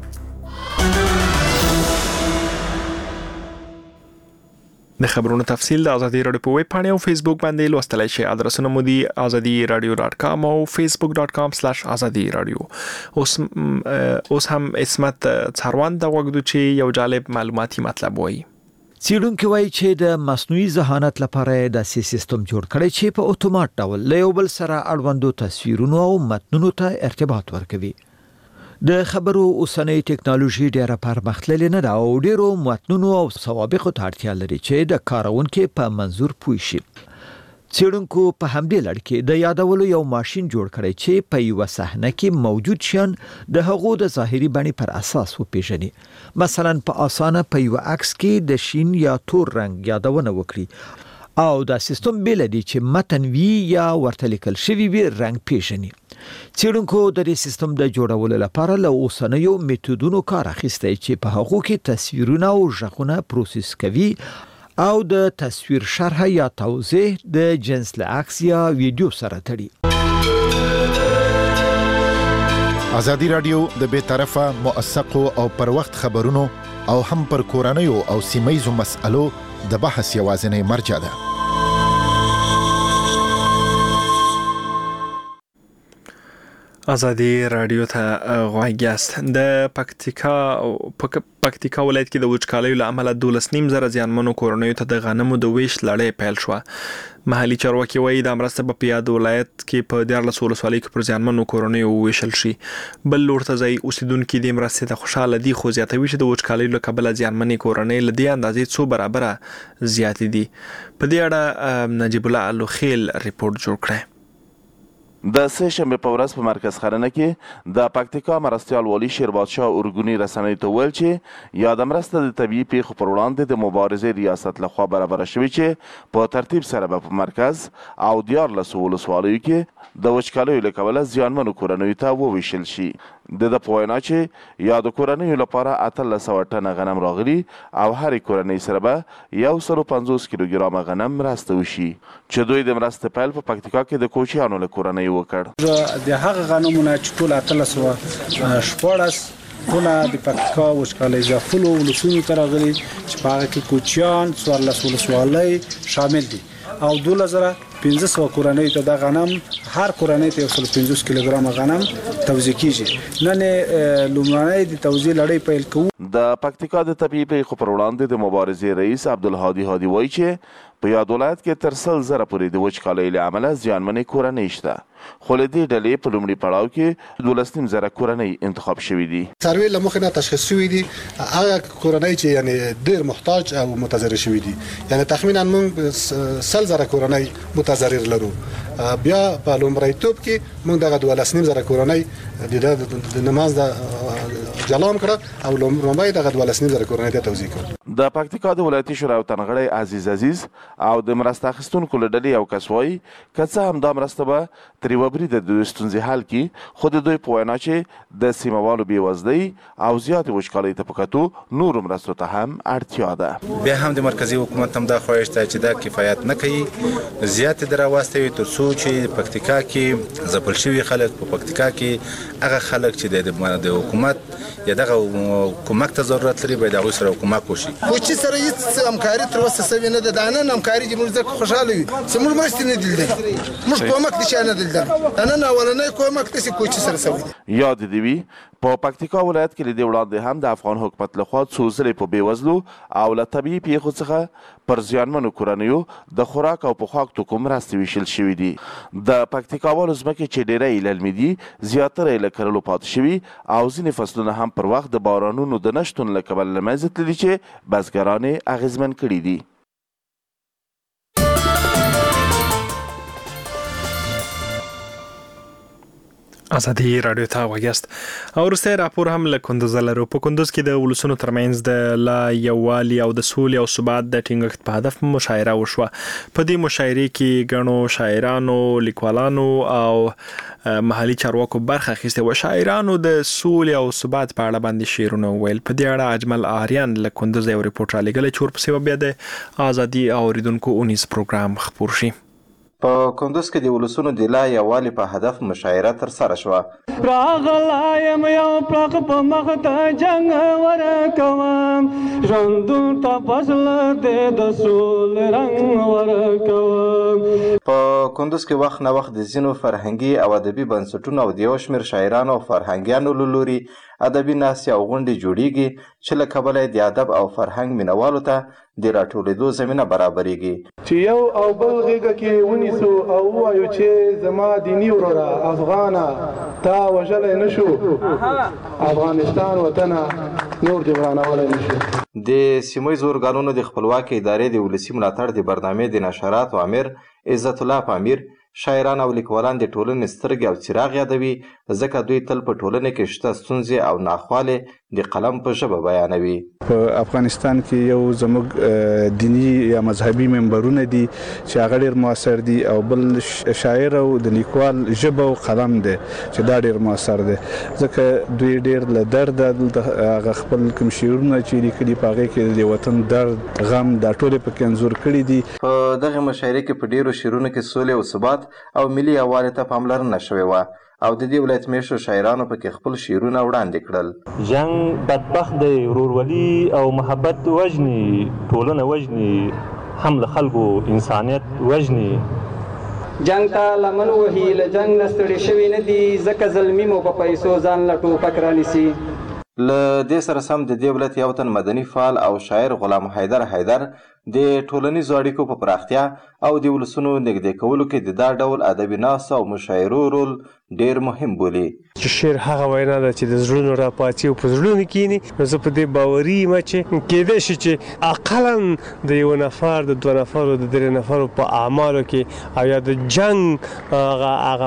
د خبرونو تفصیل د ازادي راډیو په ویب پاڼه او فیسبوک باندې لوستلای شئ. ادرسونه مو دي azadiradio.com او facebook.com/azadi radio. اوس هم اسمت څاروان د وګړو چې یو جالب معلوماتي مطلب وایي. څېړونکو وایي چې د مصنوعي ذهانت لپاره د سیستم جوړ کړي چې په اتومات ډول له یو بل سره اړوندو تصویرونو او متنونو ته ارتباط ورکوي. د خبرو اوسنۍ ټکنالوژي ډیره پرمختللې نه ده او ډیرو متنونو او سوابقو ته اړتیا لري چې د کارونکو په منظور پوه شي. څېړونکو په همدې لړ کې د یادولو یو ماشين جوړ کړی چې په یو صحنه کې موجود شیان د هغو د ظاهري بڼې پر اساس وپیژني. مثلا په اسانه په یو عکس کې د شین یا تور رنگ یادونه وکړي او دا سیستم بیل دی چې متن وی یا ورته لیکل شوی وي رنگ پیژني. څېړونکو د دې سیستم د جوړولو لپاره له اوسنیو میتودونو کار اخیستی چې په هغو کې تصویرونه او غږونه پروسس کوي او د تصویر شرح یا توضیح د جنس له عکس یا ویډیو سره تړي. ازادي راډیو د بې طرفه موثقو او پر وخت خبرونو او هم پر کورنیو او سیمایي مسألو د بحث یوازینی مرجع ده. ازادي راډیو ته غوږیاست. د پکتیکا ولایت کې د وچکالۍ له امله 12.5 زیانمنو کورنیو ته د غنمو د ویش لړۍ پیل شوه. محلي چارواکي وایي د مرسته په یاد ولایت کې په 14 ولسوالۍ کې پر زیانمنو کورنیو ویشل شي. بل لور ته ځای اوسیدونکو د مرستې ته خوشاله دي، خو زیاتوي چې د وچکالۍ له کبله زیانمنې کورنۍ له دې اندازې څو برابره زیاتې دي. په دې اړه نجیب الله الوخیل ریپورت جوړ کړی. د سه شنبه په ورځ په مرکز خرنه کې د پکتیکا مرستیال والی شیربادشاه اورګونی رسنۍ ته ویل چې یاد مرسته د طبيعي پیښو پر وړاندې د مبارزې ریاست لخوا برابر شوی چې په ترتیب سره په مرکز او 14 ولسوالیو کې د وچکالیو له کبله زیانمنو کورنیو ته وویشل شي. د پوینا چې یاد کورنیو لپاره 1300 ټنه غنم راغلي او هر کورنۍ سره به 150 کیلوګرام غنم مرسته وشي چې دوی د مرسته پیل په پکتیکا کې د کوچیانو له کورنۍ وکړ. د هغه غنمونه چې ټول 1314 خونه د پکتیکا وشکالۍ ځافلو ولسونو ته راغلي چې په هغه کې کوچیان 14 ولسوالۍ شامل دي او 2500 کورنۍ ته د غنم هر کورنۍ ته 150 کیلوګرام غنم توزیع کیږي. نن لومړنۍ د توزیع لړۍ پیل کوو. د پکتیکا د طبيعي پیښو پر وړاندې د مبارزې رئیس عبدالهادي هادي وایي چې په یاد ولایت کې تر 100,000 پورې د وچکالۍ له امله زیانمنې کورنۍ شته، خو له دې ډلې په لومړي پړاو کې 12,000 کورنۍ انتخاب شوي دي. سروې له مخې نه تشخیص شوي دي هغه کورنۍ چې یعنی ډېر محتاج او متضرر شوي دي، یعنی تخمینا موږ 100,000 کورنۍ متضرر لرو. بیا په لومړیتوب کې موږ دغه 12,000 کورنۍ د نماز د جلام کړه او لومړی دغه 12,000 کورنۍ ته توزیع کړه. د پکتیکا د ولایتي شورا تنغړی عزیز او د مرسته اخیستونکو له ډلې یو کس وایي که څه هم دا مرسته به ترې وبریده د دوی ستونزې حل کړي، خو د دوی په وینا چې د سیمهوالو بېوزلۍ او زیاتې وچکالۍ ته په کتو نورو مرستو ته هم اړتیا ده. بیا هم د مرکزي حکومت هم دا خواهش ده چې دا کفایت نه کوي، زیاتې د راواستوي تر څو چې پکتیکا کې ځپل شوي خلک په پکتیکا کې هغه خلک چې د حکومت یا دغه کومک ته ضرورت لري باید هغوی سره کومک وشي. کوچي سره هیڅ همکاري تر اوسه سوې نه ده. د نن همکاري چې موږ ځکه خوشحاله یو چې موږ مرستې نه دي لیدلې، موږ کومک دي چې نه دي لیدلی. د نن اولنی کومک داسې کوچي سره سوی دی. یاد دې وي په پکتیکا ولایت کې له دې وړاندې هم د افغان حکومت لخوا څو ځلې په بېوزلو او له طبیعي پیښو څخه پر زیانمنو کورنیو د خوراک او پوښاک توکو مرستې ویشل شوي دي. د پکتیکاوالو ځمکې چې ډېری یې للمي دي، زیاتره یې له کرلو پاتې شوي او ځینې فصلونه هم پر وخت د بارانونو د نه شتون له کبله له منځه تللي چې بزګران یې اغېزمن کړي دي. ازادي رادیو ته وګیاست او وروستی راپور هم له کندوز لرو. په کندوز کې د ولسونو ترمنځ د لا یووالي او د سولې او ثبات د ټینګښت په هدف مشاعره وشوه. په دې مشاعرې کې ګڼو شاعرانو، لیکوالانو او محلي چارواکو برخه اخیستې وه. شاعرانو د سولې او ثبات په اړه باندې شعرونه وویل. په دې اړه اجمل آریان له کندوز یو ریپورټ رالیږلی چې ورپسې به بیا د ازادي اوریدونکو اونیز پروګرام خپور شي. په کندوز کې د ولسونو د لا یووالي په هدف مشاعره ترسره شوه. راغلایم یو پړق په مخ ته جنګ ورکوم، ژوندون ته فصل دی د سولې رنګ ورکوم. په کندوز کې وخت نه وخت د ځینو فرهنګي او ادبي بنسټونو او د یو شمېر شاعرانو او فرهنګیانو له لوري ادبي ناستې او غونډې جوړیږي چې له کبله د ادب او فرهنګ مینوالو ته د راټولېدو زمینه برابریږي. چې یو او بل غېږه کې ونیسو او ووایو چې زما دیني وروره افغانه تا وژلی نه شو، افغانستان وطنه نور دې ورانولی نه شو. د سیمهییزو ارګانونو د خپلواکۍ ادارې د ولسي ملاتړ د برنامې د نشراتو امیر عزت الله پامیر شاعران او لیکوالان د ټولنې سترګې او څراغ یادوي، ځکه دوی تل په ټولنه کې شته ستونزې او ناخوالې د قلم په ژبه بیانوي. په افغانستان کې یو زموږ دینی یا مذهبي منبرونه دي چې هغه ډېر موثر دي، او بل شاعر او د لیکوال ژبه او قلم دی چې دا ډېر موثر دی، ځکه دوی ډېر له درده هغه خپل کوم شعرونه چې لیکلي په هغې کې د وطن درد، غم دا ټولې پکې انځور کړي دي. په دغه مشاعرې کې په ډېرو شعرونو کې سولې او ثبات او ملي یووالي ته پاملرنه شوې وه او د دې ولایت میشتو شاعرانو پکې خپل شعرونه وړاندې کړل. جنګ بدبخت دی، ورورولي او محبت وژني، ټولنه وژني، هم له خلکو انسانیت وژني. جنګ ته لمن وهي، له جنګ نه ستړي شوي نه دي، ځکه زلمي مو په پیسو ځان له ټوپک رانیسي. له دې سره سم د دې ولایت یو تن مدني فعال او شاعر غلام حیدر د ټولنیزو اړیکو په پراختیا او د ولسونو نږدې کولو کې د دا ډول ادبي ناستو او مشاعرو رول ډېر مهم بولي. چې شعر هغه وینا ده چې د زړونو راپاڅي او په زړونو کښېني، نو زه په دې باوري یم چې کیدای شي چې اقلا د یو نفر، د دوه نفرو، د درې نفرو په اعمالو کې او یا د جنګ هغه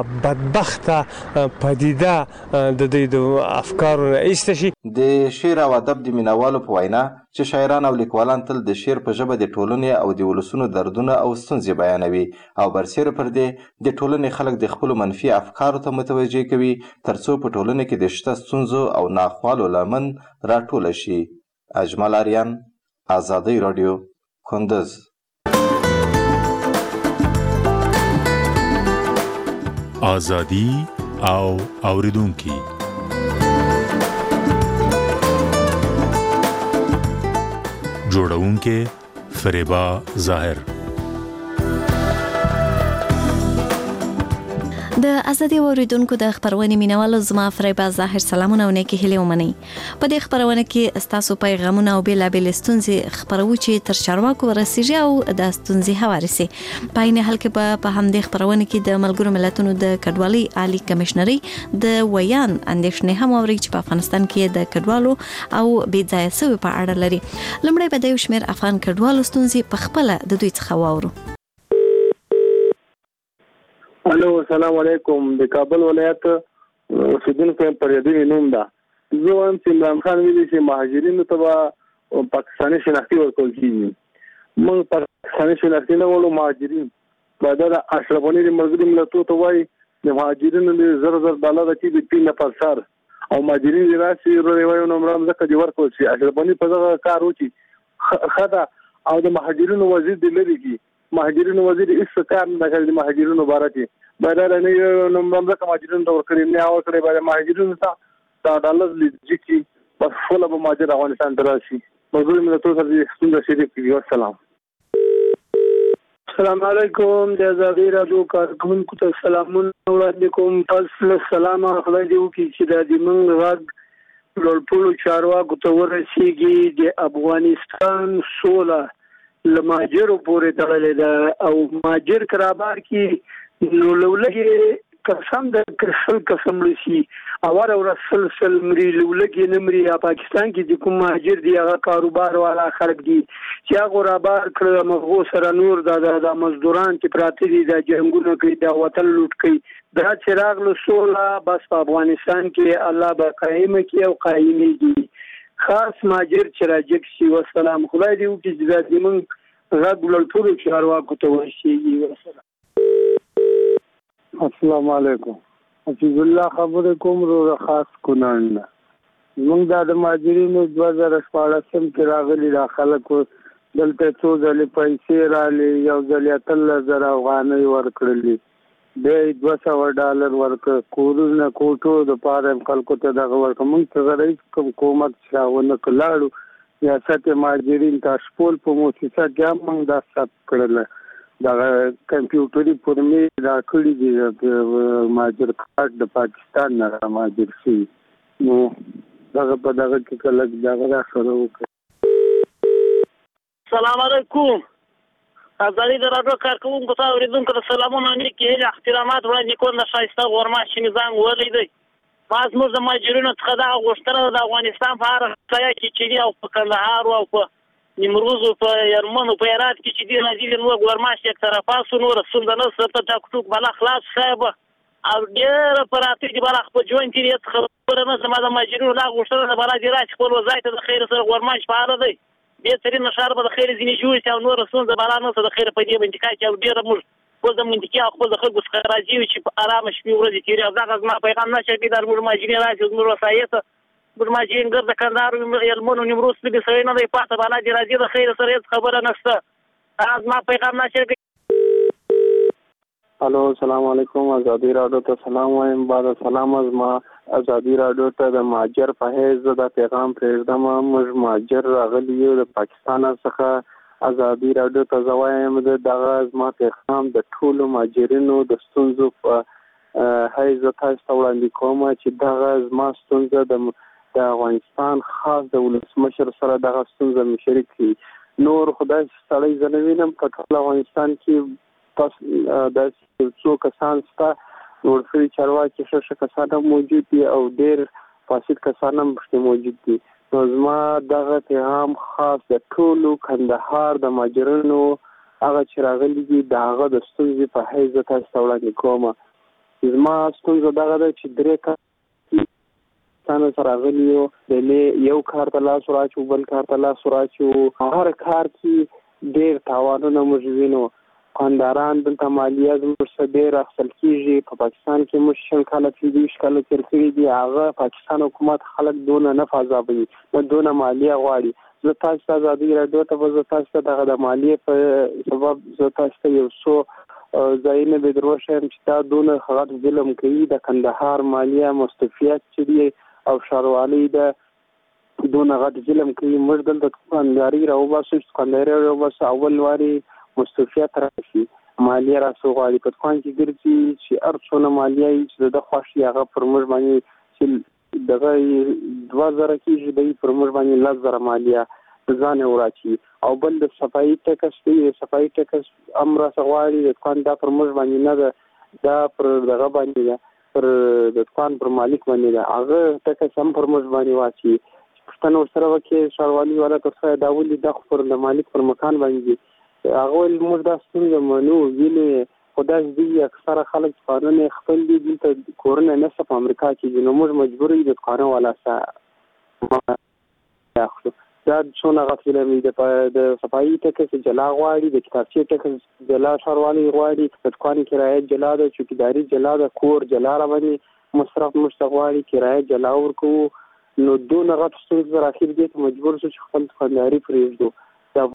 بدبخته پدیده د دوی د افکارو نه ایسته شي. د شعر او ادب د مینوالو په وینا چې شاعران او لیکوالان تل د شعر په ژبه د ټولنې او د ولسونو دردونه او ستونزې بیانوي، او برسیره پر دې د ټولنې خلک د خپلو منفي افکارو ته متوجه کوي ترڅو په ټولنه کې د شته ستونزو او ناخوالو لمن راټوله شي. اجمل آریان، ازادي رادیو، کندوز. ازادي او اوریدونکي جوړونکې فریبا ظاهر. د ازادي اوریدونکو د خبرونې مینوالو زما فریبا ظاهر سلامونه او نیکی هیله ومني. په دې خبرونه کې تاسو پیغامونه او بیلابل ستونزې خبرو چې تر چارواکو ورسیږي او د ستونزې حواله سي. په عین حال کې په همدې خبرونه کې د ملګرو ملتونو د کډوالۍ عالی کمشنري د ویان اندېښنې هم اوري چې په افغانستان کې د کډوالو او بې ځایه سوي په اړه لري. لومړی به د یو شمېر افغان کډوالو ستونزې په خپل د دوی څخه واورو. الو السلام علیکم. د کابل ولایت اوسیدونکو پر دې نوم ده. زه وایم چې عمران خان ویلي چې مهاجرینو ته پاکستاني شناختی ورکول کیږي. موږ پاکستاني شناختی نه ولو مهاجرین بعد د اشرف غنی د ملګرو ملتونو ته وایي د مهاجرینو د $1,000 چې د 3 نفر سر او مهاجرین د راشي روایو نمبرام زکه دی ورکول شي. اشرف غنی په دغه کار وکړي خدا او د مهاجرینو وزیر د لری کی مهاجرینو وزیر هیڅ کار نه کوي. د مهاجرینو بارته بدل نه یو نومبر د مهاجرینو د ورکړې نه او کړې باندې مهاجرینو ته $1 لږ کی په خپل به مهاجر افغانستان دراشي. مزول ملتونو سره څنګه شریک کیږي. السلام السلام علیکم. د ازادي رادیو کارکونکو ته سلامونه وړاندې کوم. تاسو سلام خدای دې وکړي چې د دې موږ غږ لوړپوړو چارواکو ته ورسیږي. د افغانستان سوله لماجر پورې تړلې ده او ماجر کرابار کې نو لولګي قسم د کرسل قسم لشي اور اور سلسل مری لولګي نمري یا پاکستان کې د کوم ماجر دی هغه کاروبار والا خلک دي چې هغه رابار کړه مغو سره نور د مزدوران چې پراته دي د جنگونو کوي د وطن لوټ کوي دا چراغ له سولا بس په افغانستان کې الله به قائم کی او قائمي دي خاص ماجر چې راجک شي. والسلام خدای دې وکړي چې د موږ غوړل ټول چارواکو ته ورشي. السلام علیکم. حفیظ الله خبر کوم رو خاص کونان موږ د ماجرینو 2014 کې راغلي داخله کو دلته څو ځلې پیسې رالي یو ځل $13,000 افغانۍ ورکړلې د $200 ورک کورونه کوټو د پاره خلکو ته دغه ورک موږ ته غوړي کوم کومک شاونه کلاړو یا سات ماجرین تاسو په موسسه کې موږ دا ثبت کړل دا کمپیوټري فورمې دا کړی دی ماجر کارت د پاکستان نه ماجر شي نو دغه په دغه کې کله دغه سره وکړي. السلام علیکم. ازادي رادیو کارکونکو ته اوریدونکو ته سلامونه نیکی هیله احترامات وړاندې کوم. د شایسته غورماشي نظام ولیدي ما زموږ د ماجرینو څخه دا غوښتنه د افغانستان په اړه ځای کې چې دی او په کندهار او په نیمروز او په یرمن او په هرات کې چې دی نازل نو غورماشي یک طرفه سونو رسول د نو ستته ټاکټوک بل خلاص صاحب او ډېر پراته دي بل خپل جوین کې خبره نه زما د ماجرینو لا غوښتنه د بل دی راځي خپل وظایف د خیر سره غورماشي په اړه دی دې ترې نشار به د خیر ځینې جوړ او نور رسول د بل نه د خیر په دې باندې کې او ډېر موږ خپل د منطقي خپل د خلکو څخه راځي چې په آرام شپې ورځې تیري او دا غزما پیغام نشه کې د ماجرین راځي نور وسایت ماجرین ګرځ د کندهار یلمن او نیمروز کې سوي نه دی پاته بالا دي راځي د خیر سره خبره نشته غزما پیغام نشه. الو السلام علیکم. ازادي رادیو ته سلام وایم. بعد سلام از ما ازادي رادیو ته د ماجر په هیڅ د پیغام پرېږدم. موږ ماجر راغلی یو د پاکستان څخه ازادي رادیو ته زوایم د دغه زما پیغام د ټولو ماجرینو د ستونزو په هیڅ تاسو وړاندې کوم چې دغه زما ستونزه د افغانستان خاص د ولسمشر سره دغه ستونزه مشارک کړي نور خدای ستړي زنوینم په ټول افغانستان کې د څو کسان ستا ورفري چارواکي ښه کسان موجود دي او ډېر فاسد کسان هم موجود دي. نو زما دغه پیغام خاص د ټولو کندهار د ماجرینو هغه چې راغلي دي د هغه د ستونزې په حیث تاسو ته وړاندې کوم. زما ستونزه دغه ده چې درې کسان سره راغلي یو کار ته لاس راچو بل کار ته لاس راچو هر کار کې ډېر تاوانونه موږ وینو. خانداران دلته مالیه زموږ څخه ډېر اخیستل کېږي. په پاکستان کې موږ 20 کاله 30 کاله تېر کړي دي هغه پاکستان حکومت خلک دونه نه فضابوي نو دونه مالیه غواړي. زه تاسو ته ازادي رادیو ته زه تاسو ته دغه د مالیې په سبب زه تاسو ته یو څو ځایونه به دروښیم چې دا دونه غلط ظلم کوي. د کندهار مالیه مستوفیت چې دی او ښاروالۍ د دونه غټ ظلم کوي. موږ دلته دکانداري راوباسو، دکانداري راوباسو، اول واري مستوفیت راشي، مالیه راسو غواړي، په دکان کې ګرځي چې هر څونه مالیه یې چې د خوښ وي هغه پر موږ باندې چې دغه 2000 کېږي دی پر موږ باندې 10,000 مالیه ځان وراچي. او بل د صفایي ټکس دی، صفایي ټکس هم راسه غواړي د دکان، دا پر موږ باندې نه ده، دا پر دغه باندې ده، پر د دکان پر مالک باندې ده، هغه ټکس هم پر موږ باندې واچي. پښتنه ورسره وکړي ښاروالي والا ترڅه دا ولې د خپل د مالک پر مکان باندې هغه موږ دا ستونزه منو. ویلې خدای دې اکثره خلک قانون خپل دي دلته کورونه نه په امریکا کې، نو موږ مجبور یو د قانون والا سره اخلو. دا څونه غفله مې د صفایي ټکس جلا غواړي، د کتابچې ټکس جلا ښاروالي غواړي، د دکان کرایه جلا ده، چوکیداري جلا ده، کور جلا را باندې مصرف موږ غواړي، کرایه جلا ورکوو. نو دونه غټ ستونزه اخر دې ته مجبور شو چې خپل دکانداري پرېږدو.